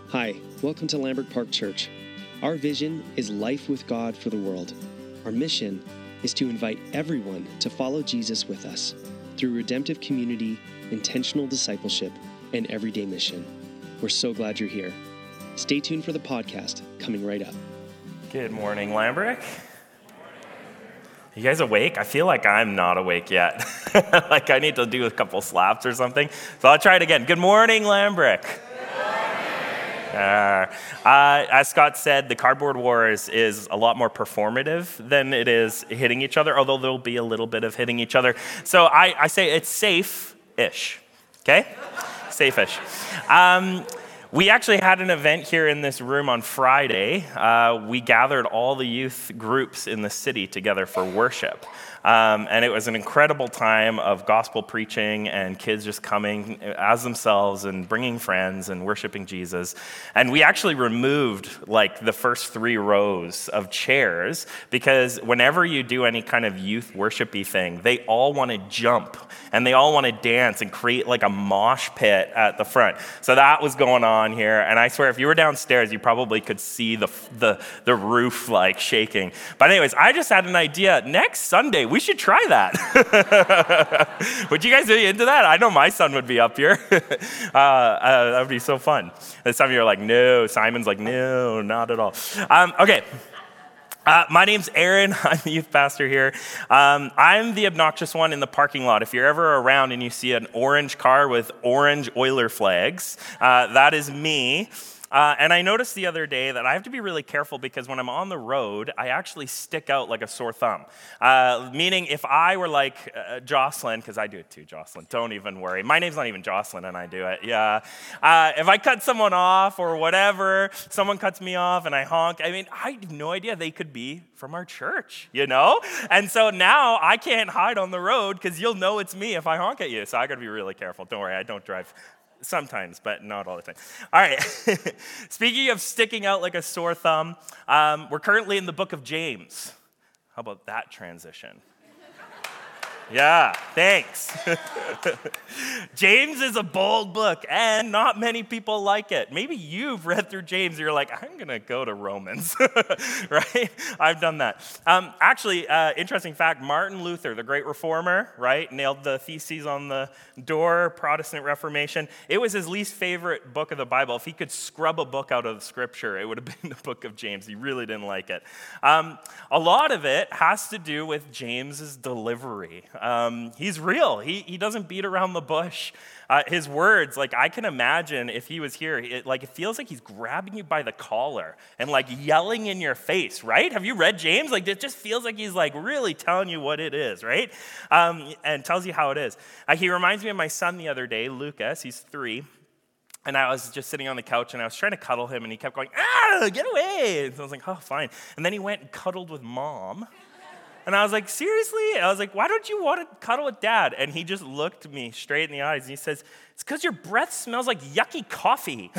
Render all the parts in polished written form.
Hi, welcome to Lambert Park Church. Our vision is life with God for the world. Our mission is to invite everyone to follow Jesus with us through redemptive community, intentional discipleship, and everyday mission. We're so glad you're here. Stay tuned for the podcast coming right up. Good morning, Lambrick. You guys awake? I feel like I'm not awake yet. Like I need to do a couple slaps or something. So I'll try it again. Good morning, Lambrick. As Scott said, the cardboard war is a lot more performative than it is hitting each other, although there'll be a little bit of hitting each other. So I say it's safe-ish, okay? Safe-ish. We actually had an event here in this room on Friday. We gathered all the youth groups in the city together for worship. And it was an incredible time of gospel preaching and kids just coming as themselves and bringing friends and worshiping Jesus. And we actually removed like the first 3 rows of chairs because whenever you do any kind of youth worshipy thing, they all want to jump and they all want to dance and create like a mosh pit at the front. So that was going on here. And I swear, if you were downstairs, you probably could see the roof like shaking. But anyways, I just had an idea. Next Sunday, we should try that. Would you guys be into that? I know my son would be up here. That would be so fun. And some of you are like, no. Simon's like, no, not at all. Okay. My name's Aaron. I'm the youth pastor here. I'm the obnoxious one in the parking lot. If you're ever around and you see an orange car with orange Oiler flags, that is me. And I noticed the other day that I have to be really careful because when I'm on the road, I actually stick out like a sore thumb. Meaning if I were like Jocelyn, because I do it too, Jocelyn, don't even worry. My name's not even Jocelyn and I do it, yeah. If I cut someone off or whatever, someone cuts me off and I honk, I mean, I have no idea they could be from our church, you know? And so now I can't hide on the road because you'll know it's me if I honk at you. So I got to be really careful. Don't worry, I don't drive. Sometimes, but not all the time. All right. Speaking of sticking out like a sore thumb, we're currently in the book of James. How about that transition? Yeah, thanks. James is a bold book, and not many people like it. Maybe you've read through James, and you're like, I'm going to go to Romans, right? I've done that. Actually, interesting fact, Martin Luther, the great reformer, right, nailed the theses on the door, Protestant Reformation. It was his least favorite book of the Bible. If he could scrub a book out of the scripture, it would have been the book of James. He really didn't like it. A lot of it has to do with James's delivery. He's real. He doesn't beat around the bush. His words, like I can imagine if he was here, it feels like he's grabbing you by the collar and like yelling in your face, right? Have you read James? Like it just feels like he's like really telling you what it is, right? And tells you how it is. He reminds me of my son the other day, Lucas. He's 3. And I was just sitting on the couch and I was trying to cuddle him and he kept going, get away. And so I was like, oh, fine. And then he went and cuddled with Mom. And I was like, seriously? I was like, why don't you want to cuddle with Dad? And he just looked me straight in the eyes and he says, it's because your breath smells like yucky coffee.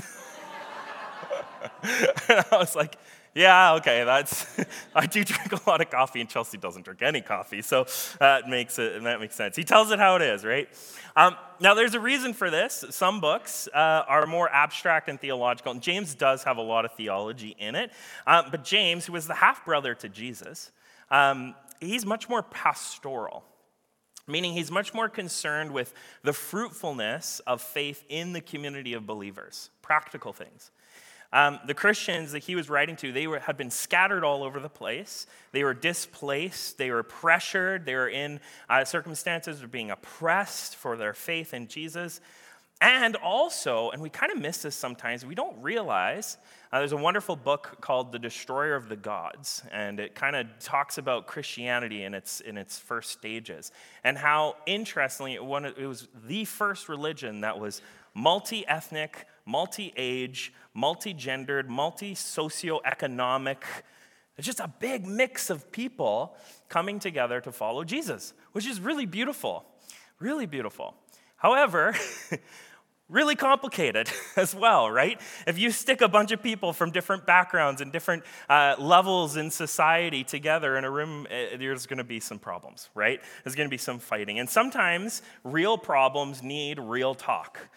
And I was like, yeah, okay, I do drink a lot of coffee and Chelsea doesn't drink any coffee. So that makes sense. He tells it how it is, right? Now, there's a reason for this. Some books are more abstract and theological, and James does have a lot of theology in it. But James, who was the half-brother to Jesus, he's much more pastoral, meaning he's much more concerned with the fruitfulness of faith in the community of believers, practical things. The Christians that he was writing to, had been scattered all over the place. They were displaced. They were pressured. They were in circumstances of being oppressed for their faith in Jesus. And also, and we kind of miss this sometimes, we don't realize, there's a wonderful book called The Destroyer of the Gods, and it kind of talks about Christianity in its first stages, and how, interestingly, it was the first religion that was multi-ethnic, multi-age, multi-gendered, multi-socioeconomic. It's just a big mix of people coming together to follow Jesus, which is really beautiful, really beautiful. However, really complicated as well, right? If you stick a bunch of people from different backgrounds and different levels in society together in a room, there's going to be some problems, right? There's going to be some fighting. And sometimes real problems need real talk,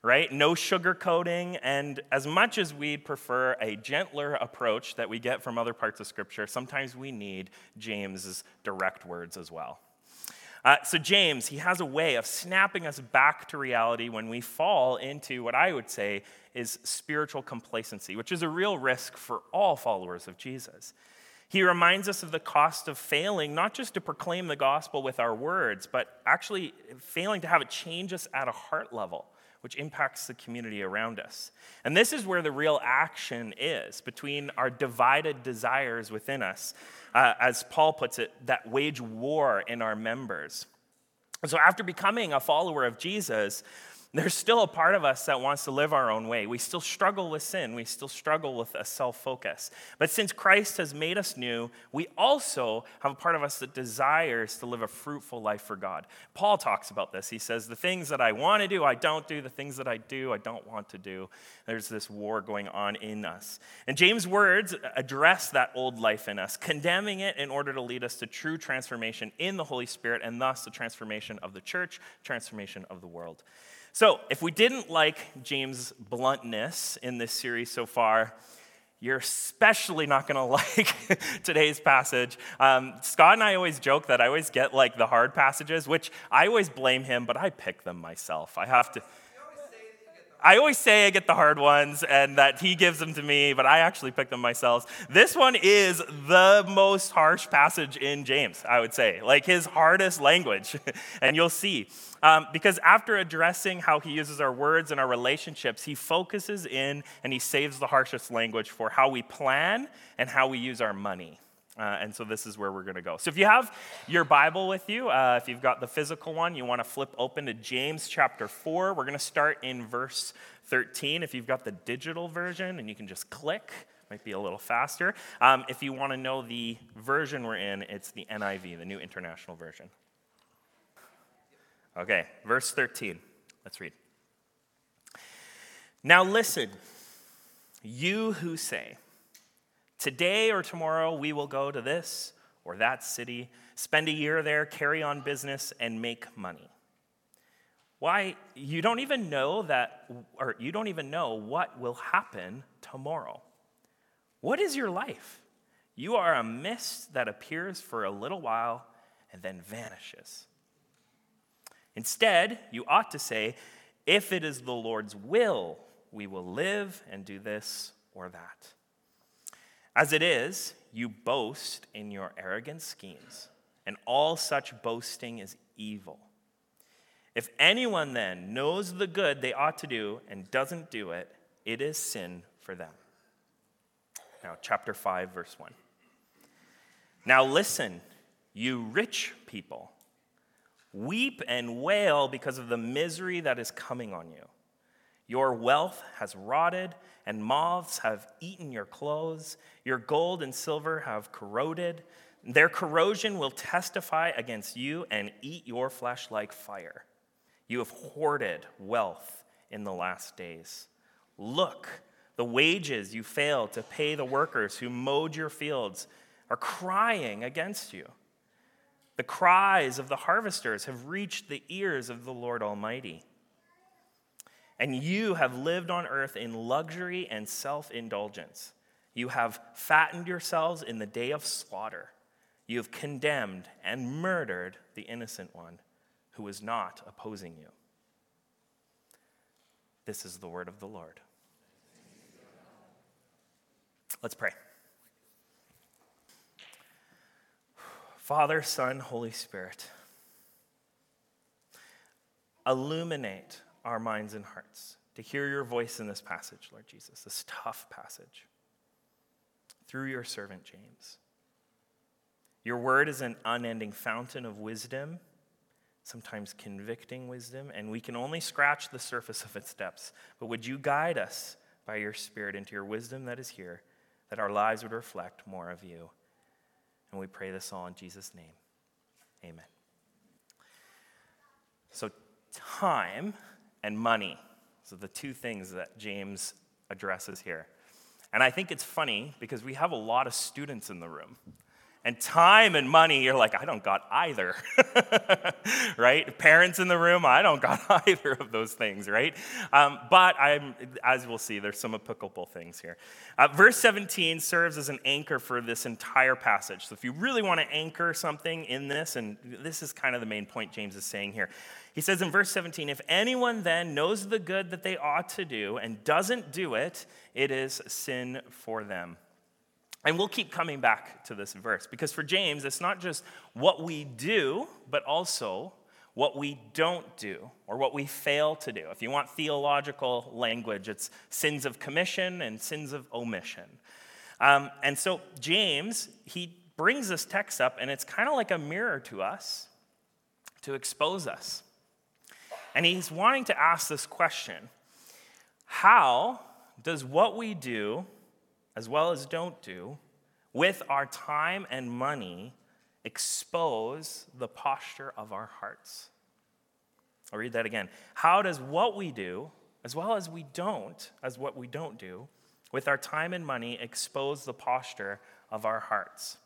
right? No sugarcoating, and as much as we prefer a gentler approach that we get from other parts of Scripture, sometimes we need James's direct words as well. So James, he has a way of snapping us back to reality when we fall into what I would say is spiritual complacency, which is a real risk for all followers of Jesus. He reminds us of the cost of failing, not just to proclaim the gospel with our words, but actually failing to have it change us at a heart level, which impacts the community around us. And this is where the real action is between our divided desires within us, as Paul puts it, that wage war in our members. So after becoming a follower of Jesus, there's still a part of us that wants to live our own way. We still struggle with sin. We still struggle with a self-focus. But since Christ has made us new, we also have a part of us that desires to live a fruitful life for God. Paul talks about this. He says, the things that I want to do, I don't do. The things that I do, I don't want to do. There's this war going on in us. And James' words address that old life in us, condemning it in order to lead us to true transformation in the Holy Spirit, and thus the transformation of the church, transformation of the world. So, if we didn't like James' bluntness in this series so far, you're especially not going to like today's passage. Scott and I always joke that I always get like the hard passages, which I always blame him, but I pick them myself. I always say I get the hard ones and that he gives them to me, but I actually pick them myself. This one is the most harsh passage in James, I would say, like his hardest language, and you'll see. Because after addressing how he uses our words and our relationships, he focuses in and he saves the harshest language for how we plan and how we use our money. And so this is where we're going to go. So if you have your Bible with you, if you've got the physical one, you want to flip open to James chapter 4. We're going to start in verse 13. If you've got the digital version, and you can just click, might be a little faster. If you want to know the version we're in, it's the NIV, the New International Version. Okay, verse 13. Let's read. Now listen, you who say, today or tomorrow we will go to this or that city, spend a year there, carry on business, and make money. Why, you don't even know what will happen tomorrow. What is your life? You are a mist that appears for a little while and then vanishes. Instead, you ought to say, if it is the Lord's will, we will live and do this or that. As it is, you boast in your arrogant schemes, and all such boasting is evil. If anyone then knows the good they ought to do and doesn't do it, it is sin for them. Now, chapter 5, verse 1. Now listen, you rich people, weep and wail because of the misery that is coming on you. Your wealth has rotted, and moths have eaten your clothes. Your gold and silver have corroded. Their corrosion will testify against you and eat your flesh like fire. You have hoarded wealth in the last days. Look, the wages you failed to pay the workers who mowed your fields are crying against you. The cries of the harvesters have reached the ears of the Lord Almighty. And you have lived on earth in luxury and self-indulgence. You have fattened yourselves in the day of slaughter. You have condemned and murdered the innocent one who was not opposing you. This is the word of the Lord. Let's pray. Father, Son, Holy Spirit, illuminate our minds and hearts to hear your voice in this passage, Lord Jesus, this tough passage, through your servant James. Your word is an unending fountain of wisdom, sometimes convicting wisdom, and we can only scratch the surface of its depths. But would you guide us by your Spirit into your wisdom that is here, that our lives would reflect more of you? And we pray this all in Jesus' name. Amen. So time and money. So the two things that James addresses here. And I think it's funny because we have a lot of students in the room. And time and money, you're like, I don't got either, right? Parents in the room, I don't got either of those things, right? But as we'll see, there's some applicable things here. Verse 17 serves as an anchor for this entire passage. So if you really want to anchor something in this, and this is kind of the main point James is saying here. He says in verse 17, if anyone then knows the good that they ought to do and doesn't do it, it is sin for them. And we'll keep coming back to this verse because for James, it's not just what we do, but also what we don't do or what we fail to do. If you want theological language, it's sins of commission and sins of omission. And so James, he brings this text up, and it's kind of like a mirror to us to expose us. And he's wanting to ask this question: how does what we do, as well as don't do, with our time and money, expose the posture of our hearts? I'll read that again. How does what we do, as well as what we don't do, with our time and money, expose the posture of our hearts?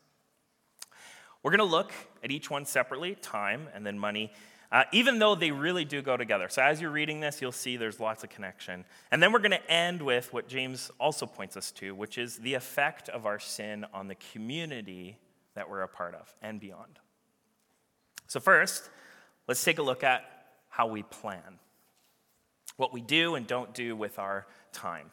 We're going to look at each one separately, time and then money, even though they really do go together. So as you're reading this, you'll see there's lots of connection. And then we're going to end with what James also points us to, which is the effect of our sin on the community that we're a part of and beyond. So first, let's take a look at how we plan, what we do and don't do with our time.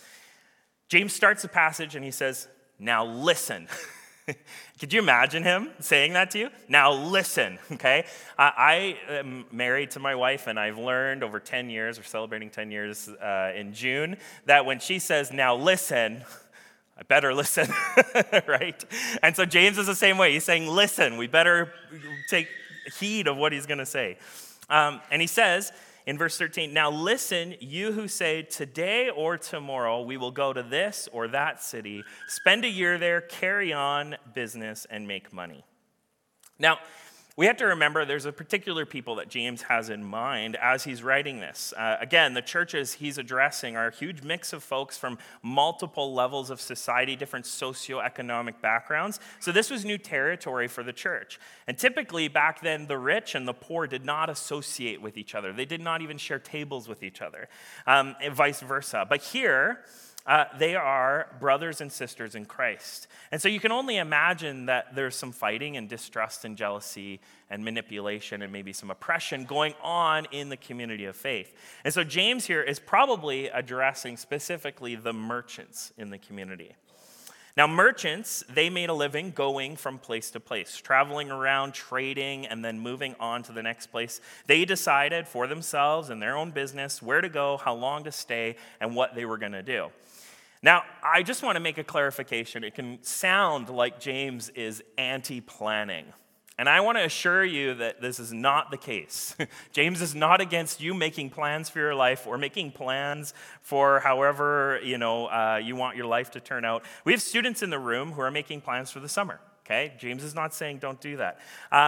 James starts the passage and he says, now listen. Could you imagine him saying that to you? Now listen, okay? I am married to my wife, and I've learned over 10 years, we're celebrating 10 years in June, that when she says, now listen, I better listen, right? And so James is the same way. He's saying, listen, we better take heed of what he's going to say. And he says, in verse 13, now listen, you who say today or tomorrow we will go to this or that city, spend a year there, carry on business, and make money. Now, we have to remember there's a particular people that James has in mind as he's writing this. Again, the churches he's addressing are a huge mix of folks from multiple levels of society, different socioeconomic backgrounds. So this was new territory for the church. And typically back then, the rich and the poor did not associate with each other. They did not even share tables with each other, and vice versa. But here, they are brothers and sisters in Christ. And so you can only imagine that there's some fighting and distrust and jealousy and manipulation and maybe some oppression going on in the community of faith. And so James here is probably addressing specifically the merchants in the community. Now, merchants, they made a living going from place to place, traveling around, trading, and then moving on to the next place. They decided for themselves and their own business where to go, how long to stay, and what they were going to do. Now, I just want to make a clarification. It can sound like James is anti-planning. And I want to assure you that this is not the case. James is not against you making plans for your life or making plans for however, you want your life to turn out. We have students in the room who are making plans for the summer, okay? James is not saying don't do that.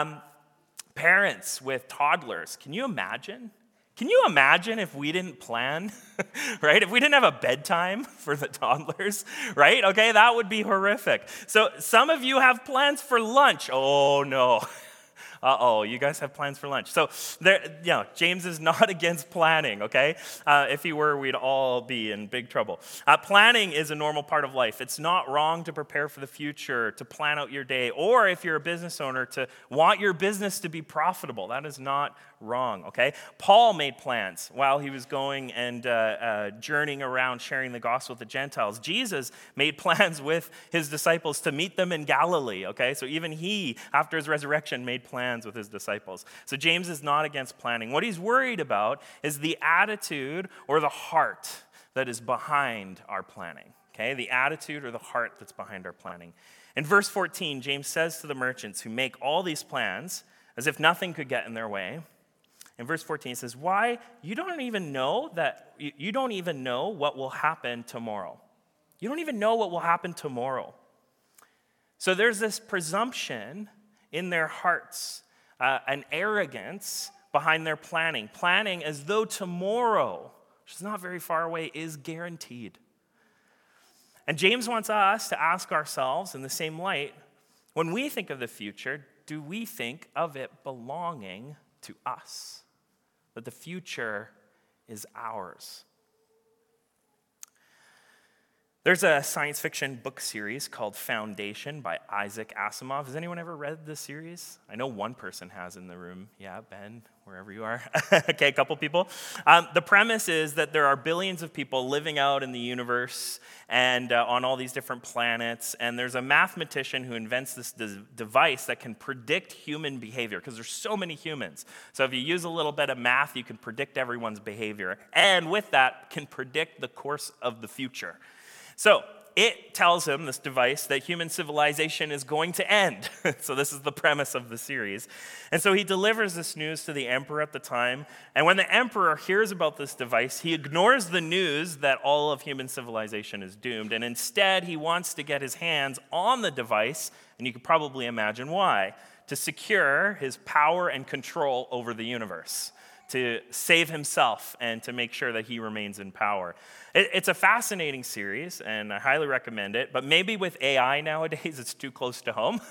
Parents with toddlers, can you imagine? Can you imagine if we didn't plan, right? If we didn't have a bedtime for the toddlers, right? Okay, that would be horrific. So some of you have plans for lunch. Oh, no. Uh-oh, you guys have plans for lunch. So James is not against planning, okay? If he were, we'd all be in big trouble. Planning is a normal part of life. It's not wrong to prepare for the future, to plan out your day, or if you're a business owner, to want your business to be profitable. That is not wrong, okay? Paul made plans while he was going and journeying around sharing the gospel with the Gentiles. Jesus made plans with his disciples to meet them in Galilee, okay? So even he, after his resurrection, made plans with his disciples. So James is not against planning. What he's worried about is the attitude or the heart that is behind our planning, okay? The attitude or the heart that's behind our planning. In verse 14, James says to the merchants who make all these plans as if nothing could get in their way, in verse 14, he says, why? You don't even know what will happen tomorrow. You don't even know what will happen tomorrow. So there's this presumption in their hearts, an arrogance behind their planning as though tomorrow, which is not very far away, is guaranteed. And James wants us to ask ourselves in the same light, When we think of the future, do we think of it belonging to us? That the future is ours? There's a science fiction book series called Foundation by Isaac Asimov. Has anyone ever read this series? I know one person has in the room. Yeah, Ben, wherever you are. Okay, a couple people. The premise is that there are billions of people living out in the universe and on all these different planets, and there's a mathematician who invents this device that can predict human behavior, because there's so many humans. So if you use a little bit of math, you can predict everyone's behavior, and with that, can predict the course of the future. So it tells him, this device, that human civilization is going to end. So this is the premise of the series. And so he delivers this news to the emperor at the time. And when the emperor hears about this device, he ignores the news that all of human civilization is doomed. And instead, he wants to get his hands on the device, and you can probably imagine why, to secure his power and control over the universe, to save himself and to make sure that he remains in power. It's a fascinating series, and I highly recommend it, but maybe with AI nowadays, it's too close to home.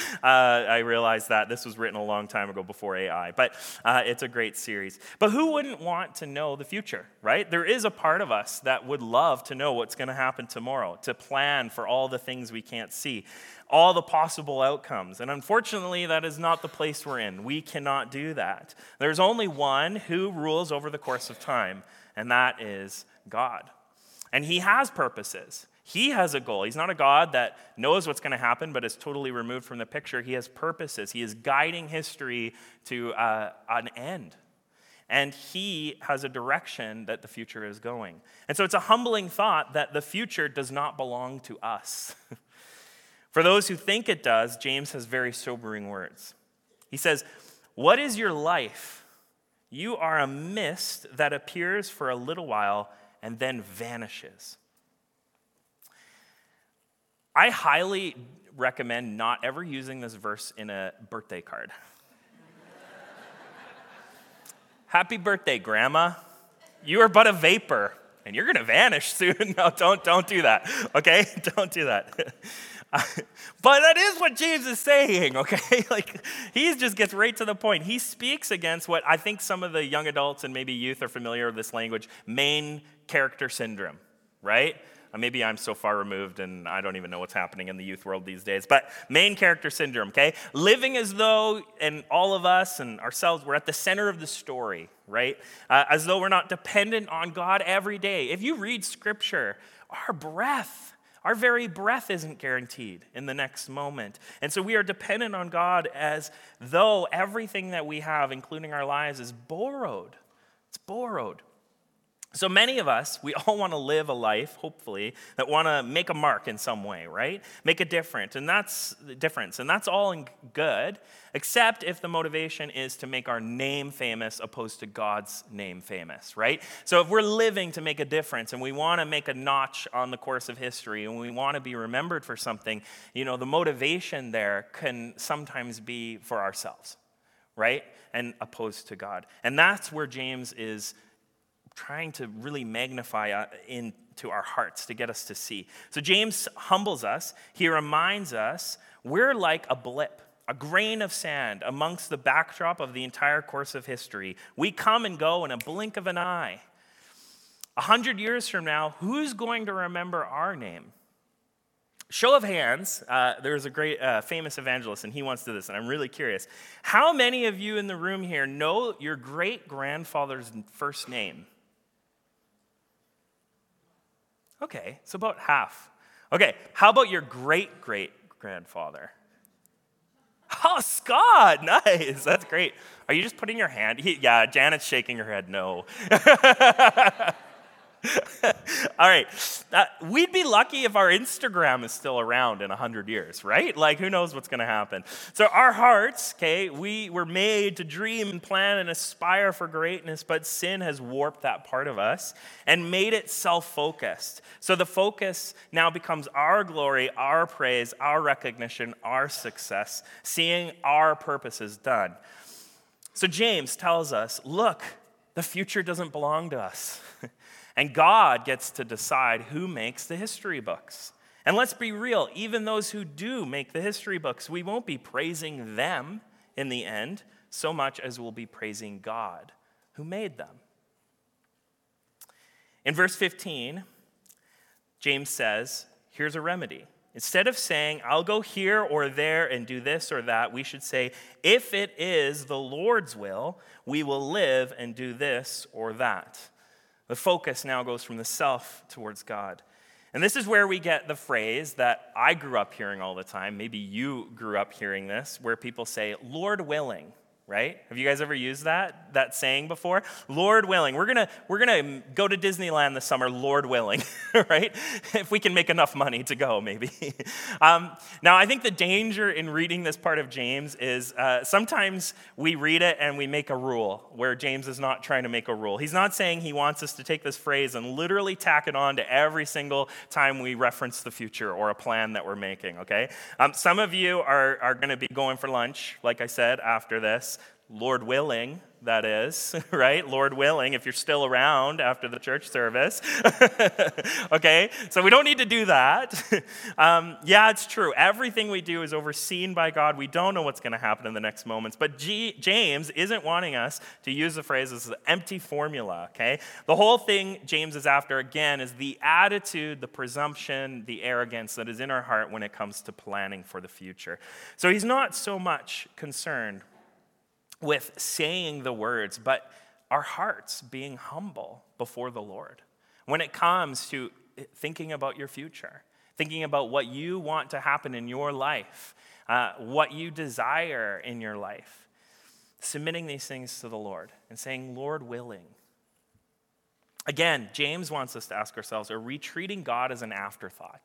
I realize that this was written a long time ago before AI, but it's a great series. But who wouldn't want to know the future, right? There is a part of us that would love to know what's going to happen tomorrow, to plan for all the things we can't see, all the possible outcomes. And unfortunately, that is not the place we're in. We cannot do that. There's only one who rules over the course of time, and that is God. And he has purposes. He has a goal. He's not a God that knows what's going to happen, but is totally removed from the picture. He has purposes. He is guiding history to an end. And he has a direction that the future is going. And so it's a humbling thought that the future does not belong to us. For those who think it does, James has very sobering words. He says, "What is your life? You are a mist that appears for a little while and then vanishes." I highly recommend not ever using this verse in a birthday card. Happy birthday, Grandma. You are but a vapor, and you're going to vanish soon. No, don't do that, okay? Don't do that. But that is what James is saying, okay? Like, he just gets right to the point. He speaks against what I think some of the young adults and maybe youth are familiar with this language, main character syndrome, right? Maybe I'm so far removed and I don't even know what's happening in the youth world these days. But main character syndrome, okay? Living as though, and all of us and ourselves, we're at the center of the story, right? As though we're not dependent on God every day. If you read Scripture, our very breath isn't guaranteed in the next moment. And so we are dependent on God as though everything that we have, including our lives, is borrowed. It's borrowed. So many of us, we all want to live a life, hopefully, that want to make a mark in some way, right? Make a difference, and that's all good, except if the motivation is to make our name famous opposed to God's name famous, right? So if we're living to make a difference and we want to make a notch on the course of history and we want to be remembered for something, the motivation there can sometimes be for ourselves, right? And opposed to God. And that's where James is trying to really magnify into our hearts to get us to see. So James humbles us. He reminds us we're like a blip, a grain of sand amongst the backdrop of the entire course of history. We come and go in a blink of an eye. 100 years from now, who's going to remember our name? Show of hands, there's a great famous evangelist, and he wants to do this, and I'm really curious. How many of you in the room here know your great-grandfather's first name? Okay, so about half. Okay, how about your great-great-grandfather? Oh, Scott, nice, that's great. Are you just putting your hand? Yeah, Janet's shaking her head no. All right, we'd be lucky if our Instagram is still around in 100 years, right? Like, who knows what's going to happen? So our hearts, okay, we were made to dream and plan and aspire for greatness, but sin has warped that part of us and made it self-focused. So the focus now becomes our glory, our praise, our recognition, our success, seeing our purposes done. So James tells us, look, the future doesn't belong to us. And God gets to decide who makes the history books. And let's be real, even those who do make the history books, we won't be praising them in the end so much as we'll be praising God who made them. In verse 15, James says, here's a remedy. Instead of saying, I'll go here or there and do this or that, we should say, if it is the Lord's will, we will live and do this or that. The focus now goes from the self towards God. And this is where we get the phrase that I grew up hearing all the time. Maybe you grew up hearing this, where people say, Lord willing. Right? Have you guys ever used that saying before? Lord willing. We're gonna go to Disneyland this summer, Lord willing, right? If we can make enough money to go, maybe. Now, I think the danger in reading this part of James is sometimes we read it and we make a rule where James is not trying to make a rule. He's not saying he wants us to take this phrase and literally tack it on to every single time we reference the future or a plan that we're making, okay? Some of you are going to be going for lunch, like I said, after this. Lord willing, that is, right? Lord willing, if you're still around after the church service. Okay, so we don't need to do that. Yeah, it's true. Everything we do is overseen by God. We don't know what's going to happen in the next moments. But James isn't wanting us to use the phrase as an empty formula, okay? The whole thing James is after, again, is the attitude, the presumption, the arrogance that is in our heart when it comes to planning for the future. So he's not so much concerned with saying the words, but our hearts being humble before the Lord. When it comes to thinking about your future, thinking about what you want to happen in your life, what you desire in your life, submitting these things to the Lord and saying, Lord willing. Again, James wants us to ask ourselves, are we treating God as an afterthought?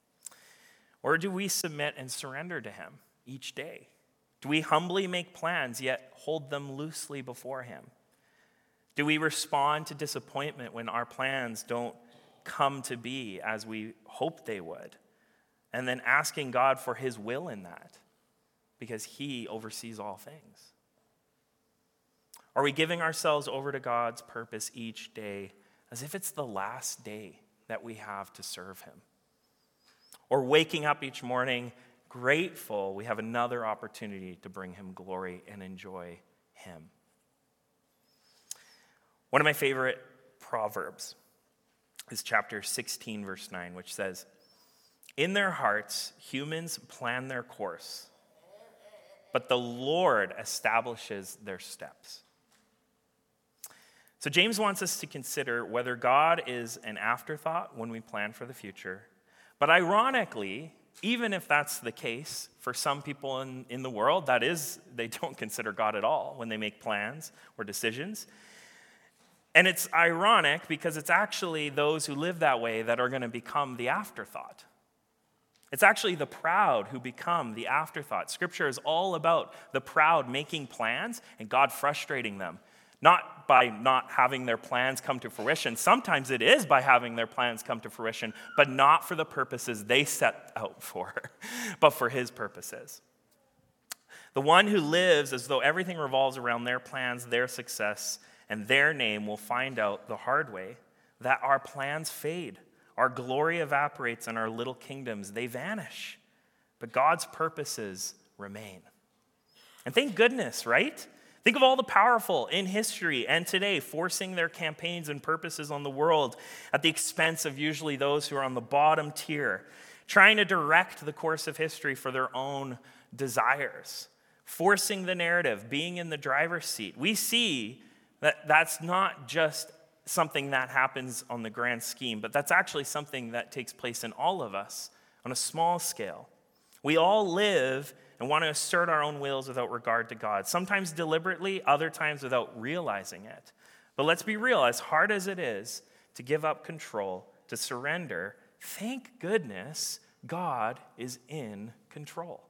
Or do we submit and surrender to him each day? Do we humbly make plans, yet hold them loosely before him? Do we respond to disappointment when our plans don't come to be as we hope they would? And then asking God for his will in that, because he oversees all things. Are we giving ourselves over to God's purpose each day as if it's the last day that we have to serve him? Or waking up each morning grateful we have another opportunity to bring him glory and enjoy him. One of my favorite proverbs is chapter 16, verse 9, which says, in their hearts, humans plan their course, but the Lord establishes their steps. So James wants us to consider whether God is an afterthought when we plan for the future. But ironically, even if that's the case, for some people in the world, that is, they don't consider God at all when they make plans or decisions. And it's ironic because it's actually those who live that way that are going to become the afterthought. It's actually the proud who become the afterthought. Scripture is all about the proud making plans and God frustrating them. Not by not having their plans come to fruition. Sometimes it is by having their plans come to fruition, but not for the purposes they set out for, but for his purposes. The one who lives as though everything revolves around their plans, their success, and their name will find out the hard way that our plans fade. Our glory evaporates and our little kingdoms, they vanish. But God's purposes remain. And thank goodness, right? Think of all the powerful in history and today forcing their campaigns and purposes on the world at the expense of usually those who are on the bottom tier, trying to direct the course of history for their own desires, forcing the narrative, being in the driver's seat. We see that that's not just something that happens on the grand scheme, but that's actually something that takes place in all of us on a small scale. We all live and want to assert our own wills without regard to God, sometimes deliberately, other times without realizing it. But let's be real, as hard as it is to give up control, to surrender, thank goodness God is in control.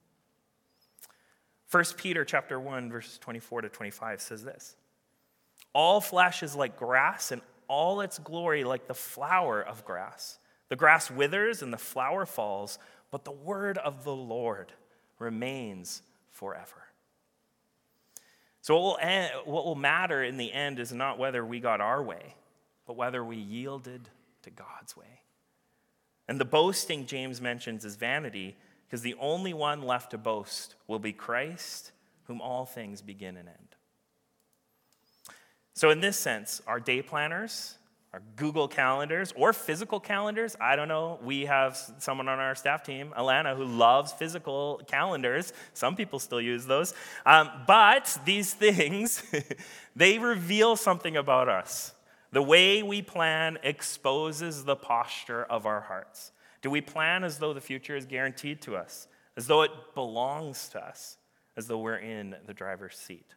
1 Peter chapter 1, verses 24 to 25 says this, all flesh is like grass, and all its glory like the flower of grass. The grass withers and the flower falls, but the word of the Lord remains forever. So what will matter in the end is not whether we got our way, but whether we yielded to God's way. And the boasting James mentions is vanity, because the only one left to boast will be Christ, whom all things begin and end. So in this sense, our day planners, our Google calendars, or physical calendars, I don't know, we have someone on our staff team, Alana, who loves physical calendars. Some people still use those. But these things, they reveal something about us. The way we plan exposes the posture of our hearts. Do we plan as though the future is guaranteed to us, as though it belongs to us, as though we're in the driver's seat?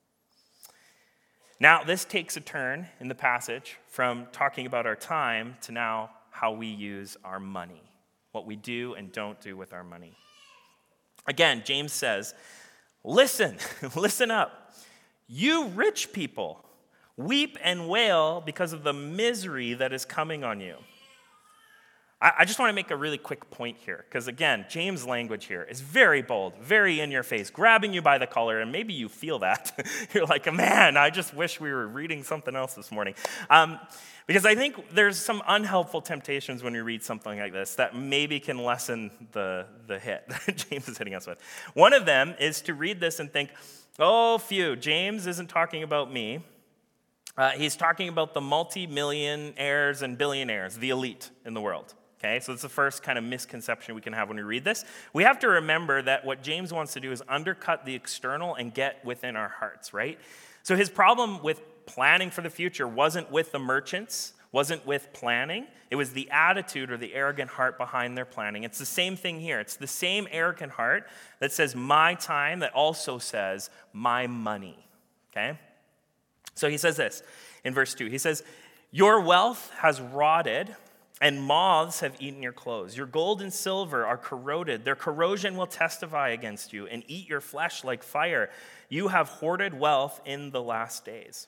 Now, this takes a turn in the passage from talking about our time to now how we use our money, what we do and don't do with our money. Again, James says, listen, listen up. You rich people, weep and wail because of the misery that is coming on you. I just want to make a really quick point here, because again, James' language here is very bold, very in your face, grabbing you by the collar, and maybe you feel that. You're like, man, I just wish we were reading something else this morning. Because I think there's some unhelpful temptations when you read something like this that maybe can lessen the hit that James is hitting us with. One of them is to read this and think, oh, phew, James isn't talking about me. He's talking about the multi-millionaires and billionaires, the elite in the world. Okay, so that's the first kind of misconception we can have when we read this. We have to remember that what James wants to do is undercut the external and get within our hearts, right? So his problem with planning for the future wasn't with the merchants, wasn't with planning. It was the attitude or the arrogant heart behind their planning. It's the same thing here. It's the same arrogant heart that says my time that also says my money, okay? So he says this in verse 2. He says, your wealth has rotted, and moths have eaten your clothes. Your gold and silver are corroded. Their corrosion will testify against you and eat your flesh like fire. You have hoarded wealth in the last days.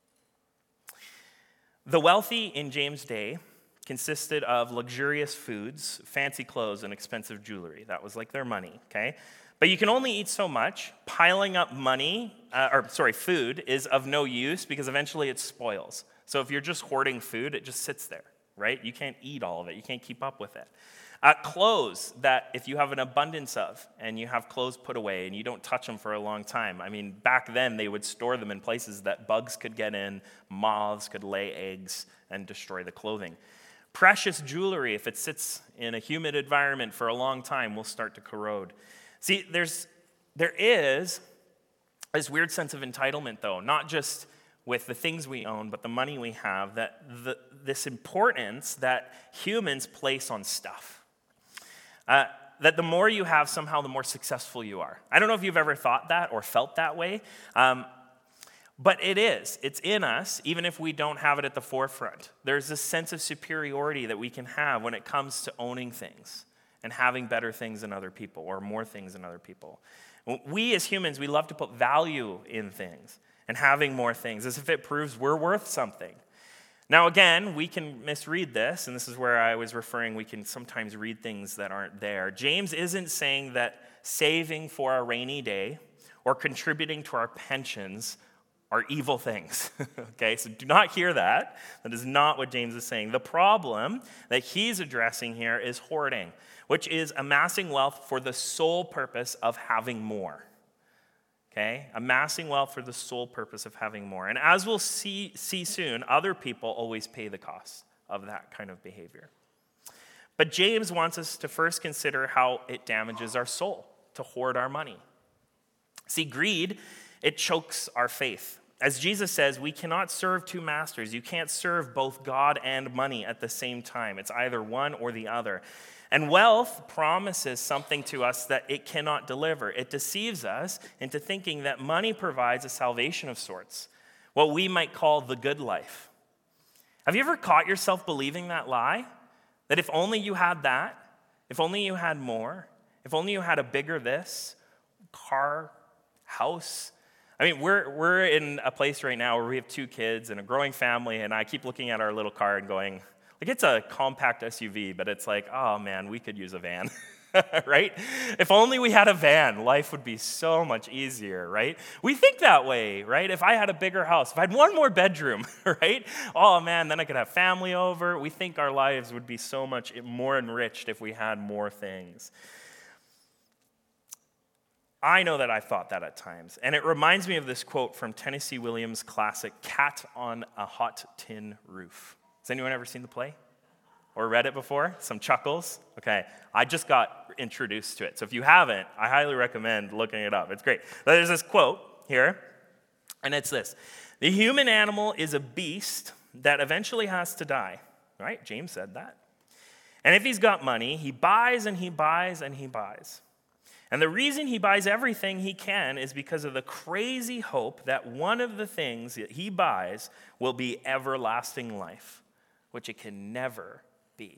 The wealthy in James' day consisted of luxurious foods, fancy clothes, and expensive jewelry. That was like their money, okay? But you can only eat so much. Piling up food is of no use because eventually it spoils. So if you're just hoarding food, it just sits there. Right? You can't eat all of it. You can't keep up with it. Clothes that if you have an abundance of and you have clothes put away and you don't touch them for a long time. I mean, back then they would store them in places that bugs could get in, moths could lay eggs and destroy the clothing. Precious jewelry, if it sits in a humid environment for a long time, will start to corrode. See, there is this weird sense of entitlement, though, not just with the things we own, but the money we have, that this importance that humans place on stuff. That the more you have, somehow the more successful you are. I don't know if you've ever thought that or felt that way, but it's in us, even if we don't have it at the forefront. There's this sense of superiority that we can have when it comes to owning things and having better things than other people or more things than other people. We as humans, we love to put value in things and having more things, as if it proves we're worth something. Now again, we can misread this, and this is where I was referring, we can sometimes read things that aren't there. James isn't saying that saving for a rainy day or contributing to our pensions are evil things, okay? So do not hear that. That is not what James is saying. The problem that he's addressing here is hoarding, which is amassing wealth for the sole purpose of having more. Okay, amassing wealth for the sole purpose of having more. And as we'll see soon, other people always pay the cost of that kind of behavior. But James wants us to first consider how it damages our soul to hoard our money. See, greed, it chokes our faith. As Jesus says, we cannot serve two masters. You can't serve both God and money at the same time. It's either one or the other. And wealth promises something to us that it cannot deliver. It deceives us into thinking that money provides a salvation of sorts, what we might call the good life. Have you ever caught yourself believing that lie? That if only you had that, if only you had more, if only you had a bigger this, car, house. I mean, we're in a place right now where we have 2 kids and a growing family, and I keep looking at our little car and going, like, it's a compact SUV, but it's like, oh man, we could use a van. right? If only we had a van, life would be so much easier, right? We think that way, right? If I had a bigger house, if I had one more bedroom, right? Oh man, then I could have family over. We think our lives would be so much more enriched if we had more things. I know that I've thought that at times. And it reminds me of this quote from Tennessee Williams' classic, Cat on a Hot Tin Roof. Has anyone ever seen the play? Or read it before? Some chuckles? Okay, I just got introduced to it. So if you haven't, I highly recommend looking it up. It's great. There's this quote here, and it's this. The human animal is a beast that eventually has to die. Right? James said that. And if he's got money, he buys and he buys and he buys. And the reason he buys everything he can is because of the crazy hope that one of the things that he buys will be everlasting life, which it can never be.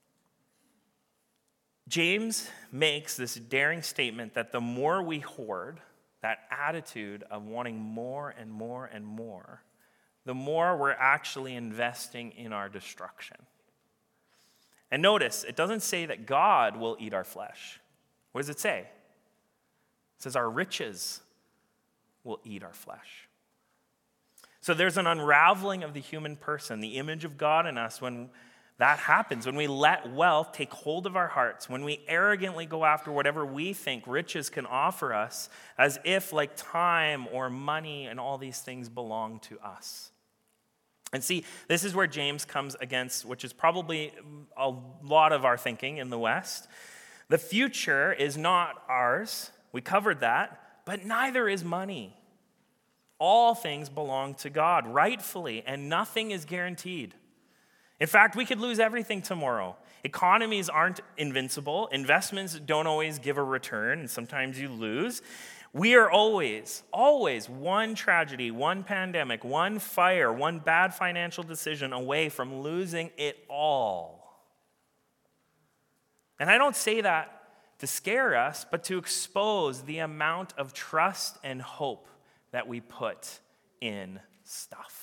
James makes this daring statement that the more we hoard, that attitude of wanting more and more and more, the more we're actually investing in our destruction. And notice, it doesn't say that God will eat our flesh. What does it say? It says our riches will eat our flesh. So there's an unraveling of the human person, the image of God in us, when that happens, when we let wealth take hold of our hearts, when we arrogantly go after whatever we think riches can offer us, as if like time or money and all these things belong to us. And see, this is where James comes against, which is probably a lot of our thinking in the West. The future is not ours. We covered that, but neither is money. All things belong to God, rightfully, and nothing is guaranteed. In fact, we could lose everything tomorrow. Economies aren't invincible. Investments don't always give a return, and sometimes you lose. We are always one tragedy, one pandemic, one fire, one bad financial decision away from losing it all. And I don't say that to scare us, but to expose the amount of trust and hope that we put in stuff.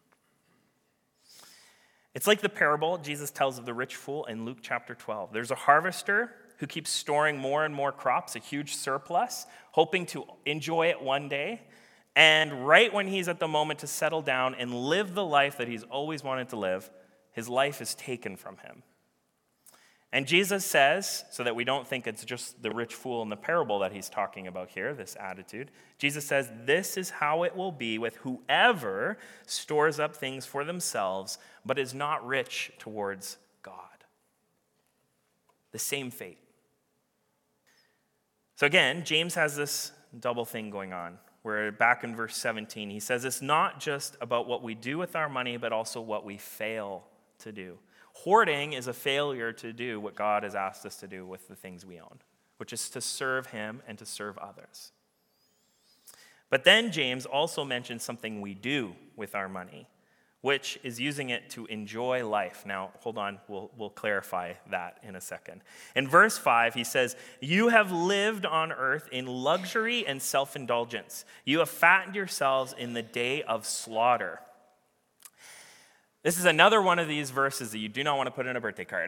It's like the parable Jesus tells of the rich fool in Luke chapter 12. There's a harvester who keeps storing more and more crops, a huge surplus, hoping to enjoy it one day. And right when he's at the moment to settle down and live the life that he's always wanted to live, his life is taken from him. And Jesus says, so that we don't think it's just the rich fool in the parable that he's talking about here, this attitude, Jesus says, this is how it will be with whoever stores up things for themselves, but is not rich towards God. The same fate. So again, James has this double thing going on, where back in verse 17, he says it's not just about what we do with our money, but also what we fail to do. Hoarding is a failure to do what God has asked us to do with the things we own, which is to serve him and to serve others. But then James also mentions something we do with our money, which is using it to enjoy life. Now, hold on, we'll clarify that in a second. In verse 5, he says, you have lived on earth in luxury and self-indulgence. You have fattened yourselves in the day of slaughter. This is another one of these verses that you do not want to put in a birthday card.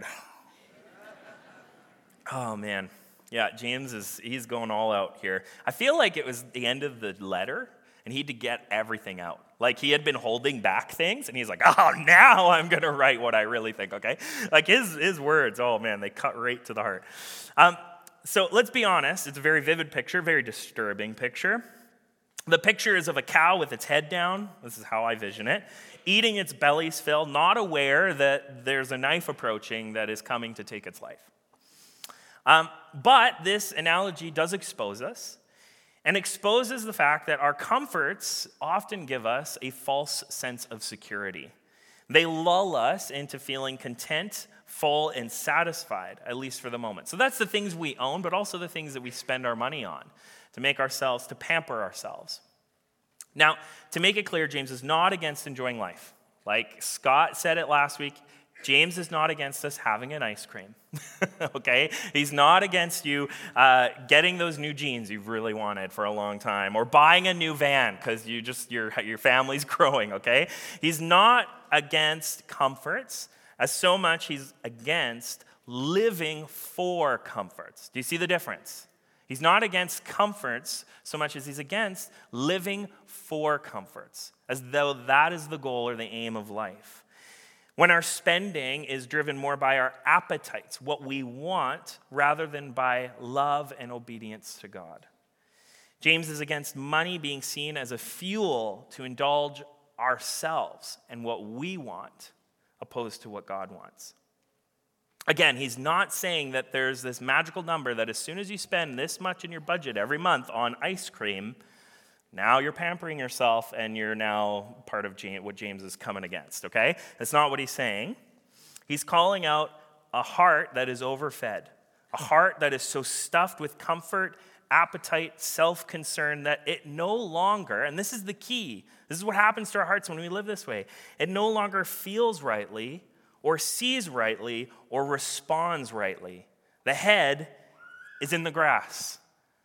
Oh, man. Yeah, James he's going all out here. I feel like it was the end of the letter, and he had to get everything out. Like, he had been holding back things, and he's like, oh, now I'm going to write what I really think, okay? Like, his words, oh, man, they cut right to the heart. So let's be honest. It's a very vivid picture, very disturbing picture. The picture is of a cow with its head down. This is how I vision it. Eating its belly's fill, not aware that there's a knife approaching that is coming to take its life. But this analogy does expose us, and exposes the fact that our comforts often give us a false sense of security. They lull us into feeling content, full, and satisfied, at least for the moment. So that's the things we own, but also the things that we spend our money on to pamper ourselves. Now, to make it clear, James is not against enjoying life. Like Scott said it last week, James is not against us having an ice cream, okay? He's not against you getting those new jeans you've really wanted for a long time, or buying a new van because your family's growing, okay? He's not against comforts as so much he's against living for comforts. Do you see the difference? He's not against comforts so much as he's against living for comforts, as though that is the goal or the aim of life. When our spending is driven more by our appetites, what we want, rather than by love and obedience to God. James is against money being seen as a fuel to indulge ourselves and what we want, opposed to what God wants. Again, he's not saying that there's this magical number that as soon as you spend this much in your budget every month on ice cream, now you're pampering yourself and you're now part of what James is coming against, okay? That's not what he's saying. He's calling out a heart that is overfed, a heart that is so stuffed with comfort, appetite, self-concern that it no longer, and this is the key, this is what happens to our hearts when we live this way, it no longer feels rightly or sees rightly or responds rightly. The head is in the grass,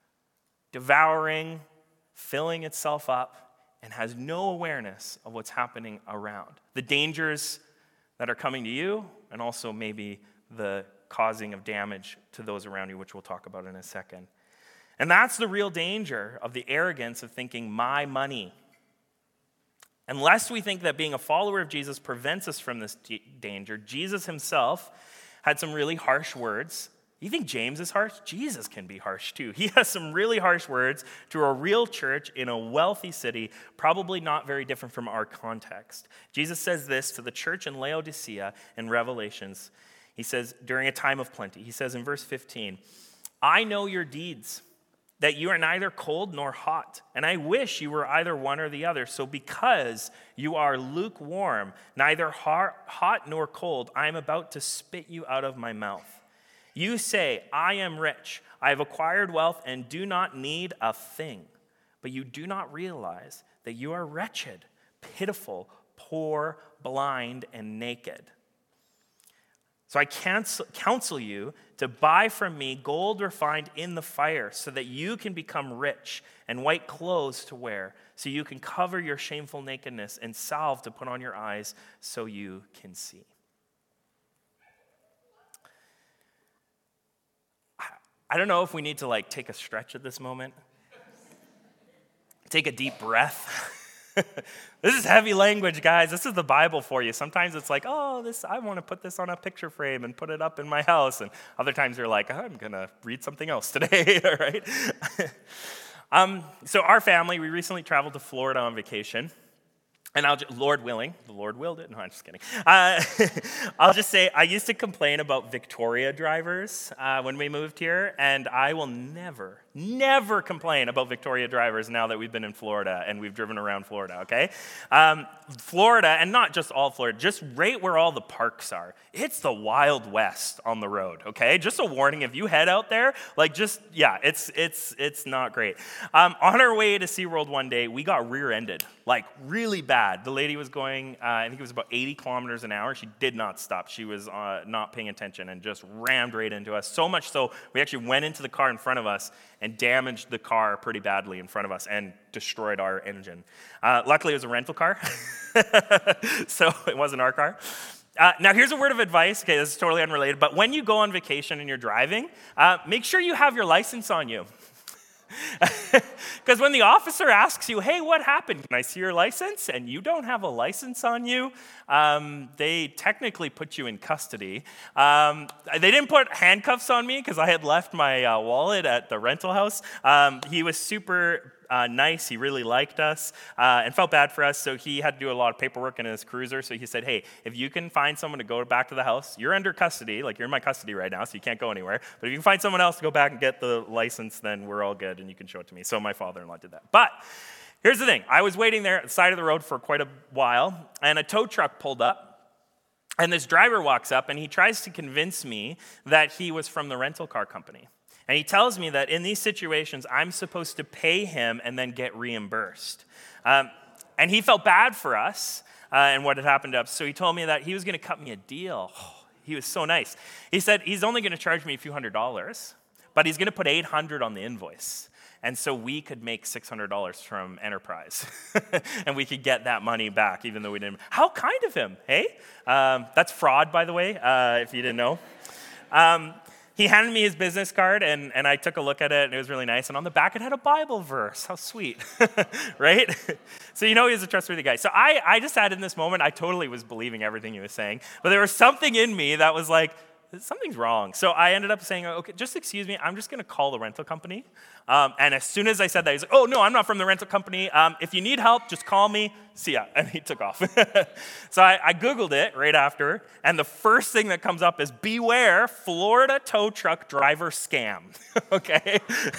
devouring, filling itself up, and has no awareness of what's happening around. The dangers that are coming to you, and also maybe the causing of damage to those around you, which we'll talk about in a second. And that's the real danger of the arrogance of thinking, my money. Unless we think that being a follower of Jesus prevents us from this danger, Jesus himself had some really harsh words. You think James is harsh? Jesus can be harsh too. He has some really harsh words to a real church in a wealthy city, probably not very different from our context. Jesus says this to the church in Laodicea in Revelations. He says, during a time of plenty, he says in verse 15, I know your deeds, that you are neither cold nor hot, and I wish you were either one or the other. So because you are lukewarm, neither hot nor cold, I am about to spit you out of my mouth. You say, I am rich, I have acquired wealth and do not need a thing. But you do not realize that you are wretched, pitiful, poor, blind, and naked. So I counsel you to buy from me gold refined in the fire so that you can become rich, and white clothes to wear so you can cover your shameful nakedness, and salve to put on your eyes so you can see. I don't know if we need to take a stretch at this moment. Take a deep breath. This is heavy language, guys. This is the Bible for you. Sometimes it's like, I want to put this on a picture frame and put it up in my house. And other times you're like, I'm going to read something else today, all right? So our family, we recently traveled to Florida on vacation. And Lord willing, the Lord willed it. No, I'm just kidding. I'll just say, I used to complain about Victoria drivers when we moved here, and I will never complain about Victoria drivers now that we've been in Florida and we've driven around Florida, okay? Florida, and not just all Florida, just right where all the parks are. It's the Wild West on the road, okay? Just a warning, if you head out there, it's not great. On our way to SeaWorld one day, we got rear-ended, really bad. The lady was going, I think it was about 80 kilometers an hour. She did not stop. She was not paying attention and just rammed right into us. So much so, we actually went into the car in front of us and damaged the car pretty badly in front of us and destroyed our engine. Luckily, it was a rental car, so it wasn't our car. Now, here's a word of advice. Okay, this is totally unrelated, but when you go on vacation and you're driving, make sure you have your license on you. Because when the officer asks you, hey, what happened? Can I see your license? And you don't have a license on you, they technically put you in custody. They didn't put handcuffs on me because I had left my wallet at the rental house. He was super nice. He really liked us and felt bad for us, so he had to do a lot of paperwork in his cruiser. So he said, hey, if you can find someone to go back to the house, you're under custody. You're in my custody right now, so you can't go anywhere. But if you can find someone else to go back and get the license, then we're all good, and you can show it to me. So my father-in-law did that. But here's the thing. I was waiting there at the side of the road for quite a while, and a tow truck pulled up, and this driver walks up, and he tries to convince me that he was from the rental car company. And he tells me that in these situations, I'm supposed to pay him and then get reimbursed. And he felt bad for us and what had happened to us. So he told me that he was going to cut me a deal. Oh, he was so nice. He said he's only going to charge me a few $100s, but he's going to put $800 on the invoice. And so we could make $600 from Enterprise. And we could get that money back, even though we didn't. How kind of him, hey? That's fraud, by the way, if you didn't know. He handed me his business card, and I took a look at it, and it was really nice. And on the back, it had a Bible verse. How sweet, right? So he was a trustworthy guy. So I just had in this moment, I totally was believing everything he was saying. But there was something in me that was like, something's wrong. So I ended up saying, okay, just excuse me, I'm just going to call the rental company. And as soon as I said that, he's like, oh, no, I'm not from the rental company. If you need help, just call me. See ya. And he took off. So I Googled it right after, and the first thing that comes up is beware Florida tow truck driver scam. Okay?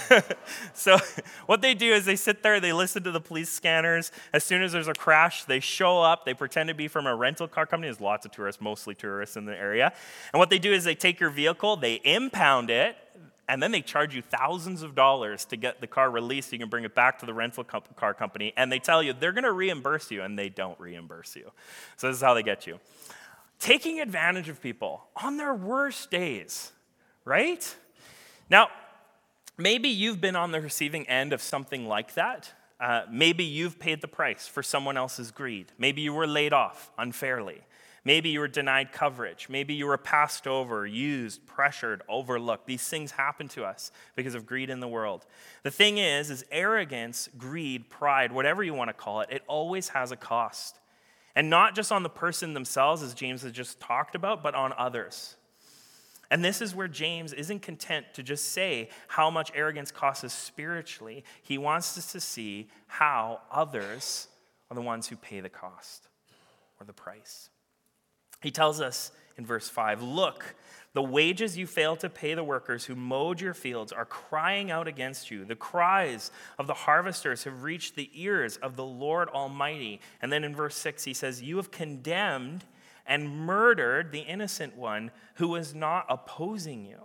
So what they do is they sit there, they listen to the police scanners. As soon as there's a crash, they show up. They pretend to be from a rental car company. There's lots of tourists, mostly tourists in the area. And what they do is they take your vehicle, they impound it, and then they charge you thousands of dollars to get the car released so you can bring it back to the rental car company. And they tell you they're going to reimburse you, and they don't reimburse you. So this is how they get you. Taking advantage of people on their worst days, right? Now, maybe you've been on the receiving end of something like that. Maybe you've paid the price for someone else's greed. Maybe you were laid off unfairly. Maybe you were denied coverage. Maybe you were passed over, used, pressured, overlooked. These things happen to us because of greed in the world. The thing is arrogance, greed, pride, whatever you want to call it, it always has a cost. And not just on the person themselves, as James has just talked about, but on others. And this is where James isn't content to just say how much arrogance costs us spiritually. He wants us to see how others are the ones who pay the cost or the price. He tells us in verse 5, look, the wages you fail to pay the workers who mowed your fields are crying out against you. The cries of the harvesters have reached the ears of the Lord Almighty. And then in verse 6, he says, you have condemned and murdered the innocent one who was not opposing you.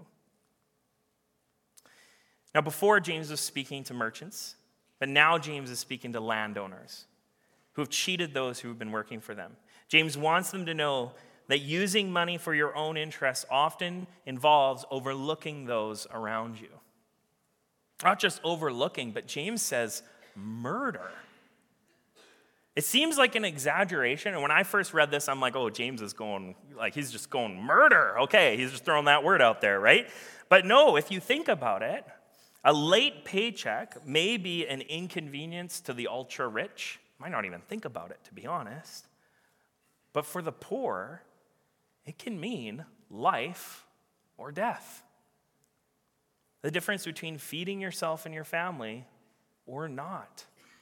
Now, before James was speaking to merchants, but now James is speaking to landowners who have cheated those who have been working for them. James wants them to know that using money for your own interests often involves overlooking those around you. Not just overlooking, but James says murder. It seems like an exaggeration, and when I first read this, I'm like, oh, James is going, like he's just going murder. Okay, he's just throwing that word out there, right? But no, if you think about it, a late paycheck may be an inconvenience to the ultra-rich. Might not even think about it, to be honest. But for the poor, it can mean life or death. The difference between feeding yourself and your family or not.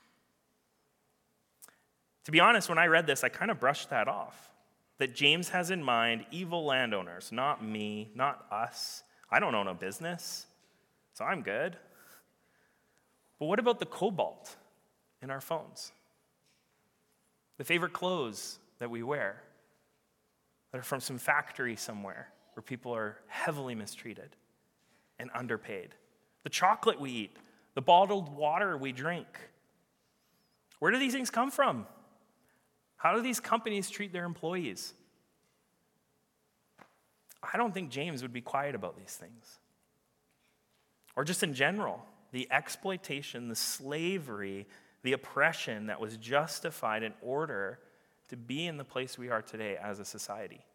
To be honest, when I read this, I kind of brushed that off. That James has in mind evil landowners, not me, not us. I don't own a business, so I'm good. But what about the cobalt in our phones? The favorite clothes that we wear that are from some factory somewhere where people are heavily mistreated and underpaid. The chocolate we eat, the bottled water we drink. Where do these things come from? How do these companies treat their employees? I don't think James would be quiet about these things. Or just in general, the exploitation, the slavery, the oppression that was justified in order to be in the place we are today as a society.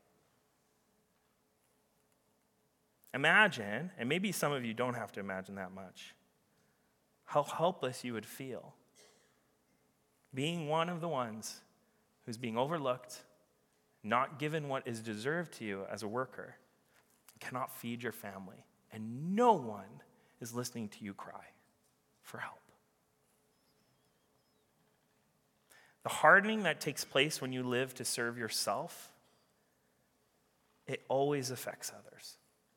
Imagine, and maybe some of you don't have to imagine that much, how helpless you would feel being one of the ones who's being overlooked, not given what is deserved to you as a worker, cannot feed your family, and no one is listening to you cry for help. The hardening that takes place when you live to serve yourself, it always affects others.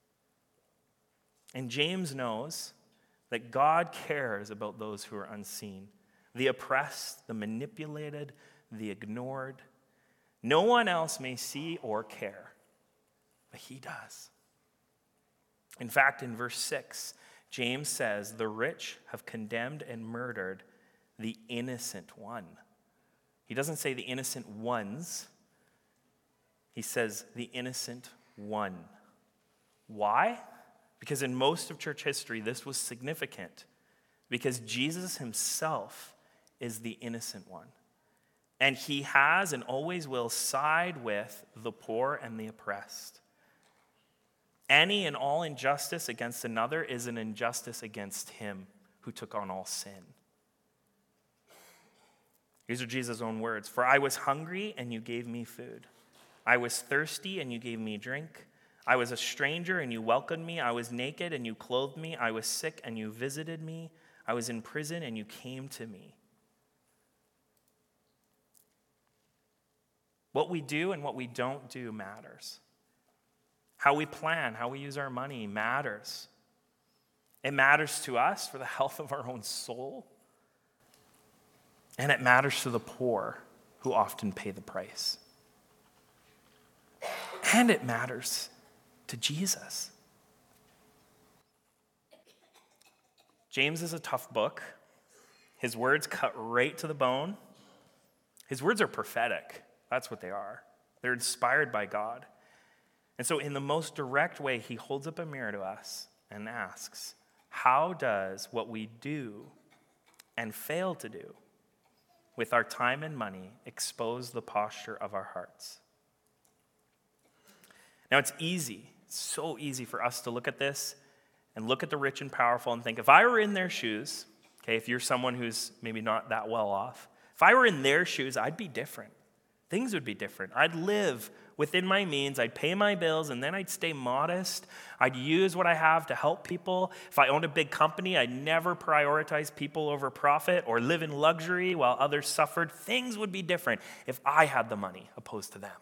And James knows that God cares about those who are unseen, the oppressed, the manipulated, the ignored. No one else may see or care, but he does. In fact, in verse 6, James says, the rich have condemned and murdered the innocent one. He doesn't say the innocent ones. He says the innocent one. Why? Because in most of church history, this was significant. Because Jesus himself is the innocent one. And he has and always will side with the poor and the oppressed. Any and all injustice against another is an injustice against him who took on all sin. These are Jesus' own words. For I was hungry and you gave me food. I was thirsty and you gave me drink. I was a stranger and you welcomed me. I was naked and you clothed me. I was sick and you visited me. I was in prison and you came to me. What we do and what we don't do matters. How we plan, how we use our money matters. It matters to us for the health of our own soul. And it matters to the poor who often pay the price. And it matters to Jesus. James is a tough book. His words cut right to the bone. His words are prophetic. That's what they are. They're inspired by God. And so in the most direct way, he holds up a mirror to us and asks, how does what we do and fail to do with our time and money expose the posture of our hearts? Now it's so easy for us to look at this and look at the rich and powerful and think, if I were in their shoes, okay, if you're someone who's maybe not that well off, if I were in their shoes, I'd be different. Things would be different. I'd live within my means. I'd pay my bills, and then I'd stay modest. I'd use what I have to help people. If I owned a big company, I'd never prioritize people over profit or live in luxury while others suffered. Things would be different if I had the money opposed to them.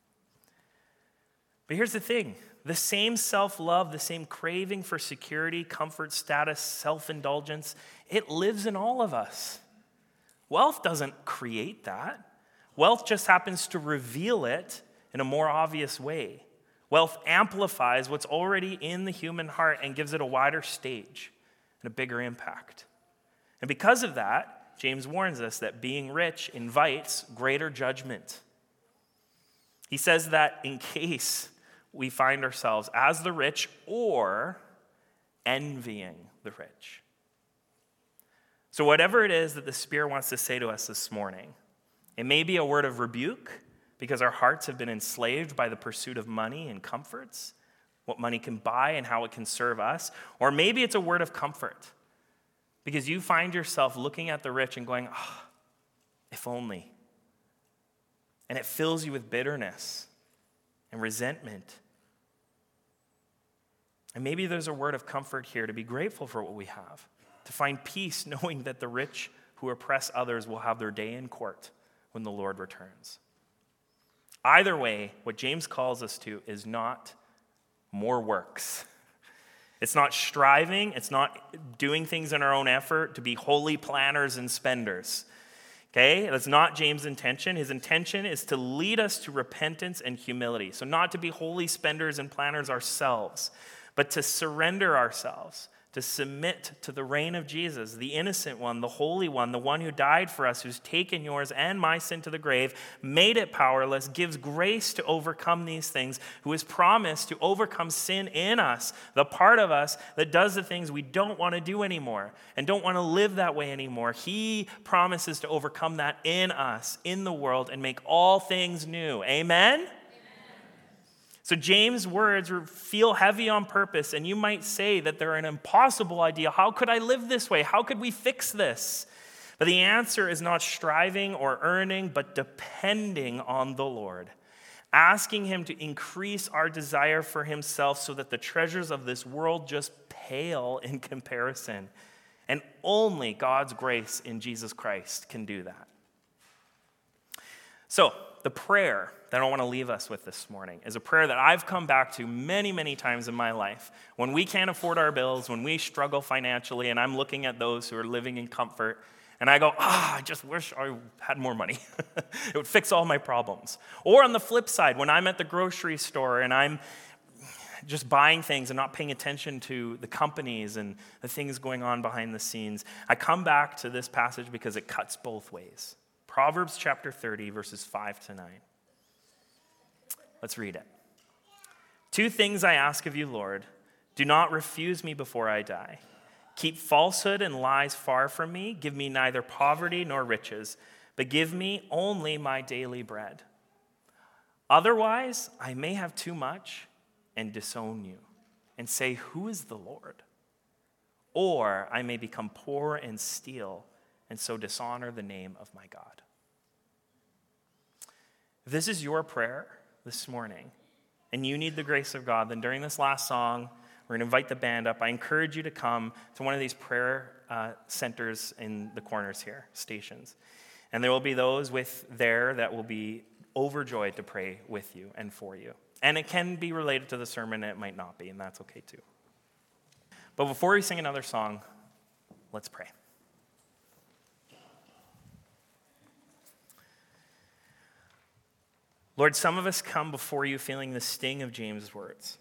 But here's the thing. The same self-love, the same craving for security, comfort, status, self-indulgence, it lives in all of us. Wealth doesn't create that. Wealth just happens to reveal it in a more obvious way. Wealth amplifies what's already in the human heart and gives it a wider stage and a bigger impact. And because of that, James warns us that being rich invites greater judgment. He says that in case we find ourselves as the rich or envying the rich. So whatever it is that the Spirit wants to say to us this morning, it may be a word of rebuke because our hearts have been enslaved by the pursuit of money and comforts, what money can buy and how it can serve us. Or maybe it's a word of comfort because you find yourself looking at the rich and going, if only. And it fills you with bitterness and resentment. And maybe there's a word of comfort here to be grateful for what we have, to find peace knowing that the rich who oppress others will have their day in court when the Lord returns. Either way, what James calls us to is not more works. It's not striving. It's not doing things in our own effort to be holy planners and spenders. Okay? That's not James' intention. His intention is to lead us to repentance and humility. So not to be holy spenders and planners ourselves, but to surrender ourselves, to submit to the reign of Jesus, the innocent one, the holy one, the one who died for us, who's taken yours and my sin to the grave, made it powerless, gives grace to overcome these things, who has promised to overcome sin in us, the part of us that does the things we don't want to do anymore and don't want to live that way anymore. He promises to overcome that in us, in the world, and make all things new. Amen? So James' words feel heavy on purpose, and you might say that they're an impossible idea. How could I live this way? How could we fix this? But the answer is not striving or earning, but depending on the Lord, asking him to increase our desire for himself so that the treasures of this world just pale in comparison. And only God's grace in Jesus Christ can do that. So, the prayer that I want to leave us with this morning is a prayer that I've come back to many, many times in my life. When we can't afford our bills, when we struggle financially, and I'm looking at those who are living in comfort, and I go, I just wish I had more money. It would fix all my problems. Or on the flip side, when I'm at the grocery store and I'm just buying things and not paying attention to the companies and the things going on behind the scenes, I come back to this passage because it cuts both ways. Proverbs chapter 30, verses 5 to 9. Let's read it. 2 things I ask of you, Lord. Do not refuse me before I die. Keep falsehood and lies far from me. Give me neither poverty nor riches, but give me only my daily bread. Otherwise, I may have too much and disown you. and say, "Who is the Lord?" Or I may become poor and steal, and so dishonor the name of my God. If this is your prayer this morning, and you need the grace of God, then during this last song, we're going to invite the band up. I encourage you to come to one of these prayer centers in the corners here, stations. And there will be those there that will be overjoyed to pray with you and for you. And it can be related to the sermon, and it might not be, and that's okay too. But before we sing another song, let's pray. Lord, some of us come before you feeling the sting of James' words.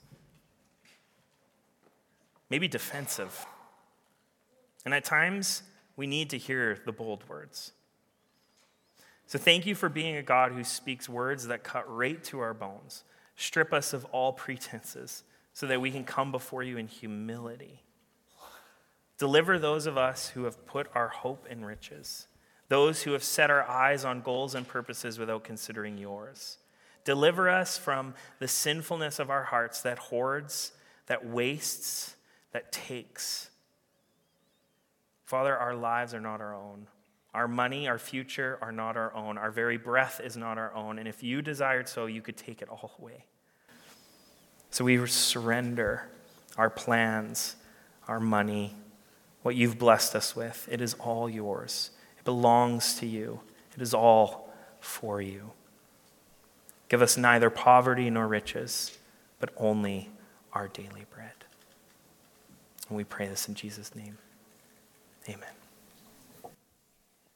Maybe defensive. And at times, we need to hear the bold words. So thank you for being a God who speaks words that cut right to our bones, strip us of all pretenses, so that we can come before you in humility. Deliver those of us who have put our hope in riches, those who have set our eyes on goals and purposes without considering yours. Deliver us from the sinfulness of our hearts that hoards, that wastes, that takes. Father, our lives are not our own. Our money, our future are not our own. Our very breath is not our own. And if you desired so, you could take it all away. So we surrender our plans, our money, what you've blessed us with. It is all yours. It belongs to you. It is all for you. Give us neither poverty nor riches, but only our daily bread. And we pray this in Jesus' name. Amen.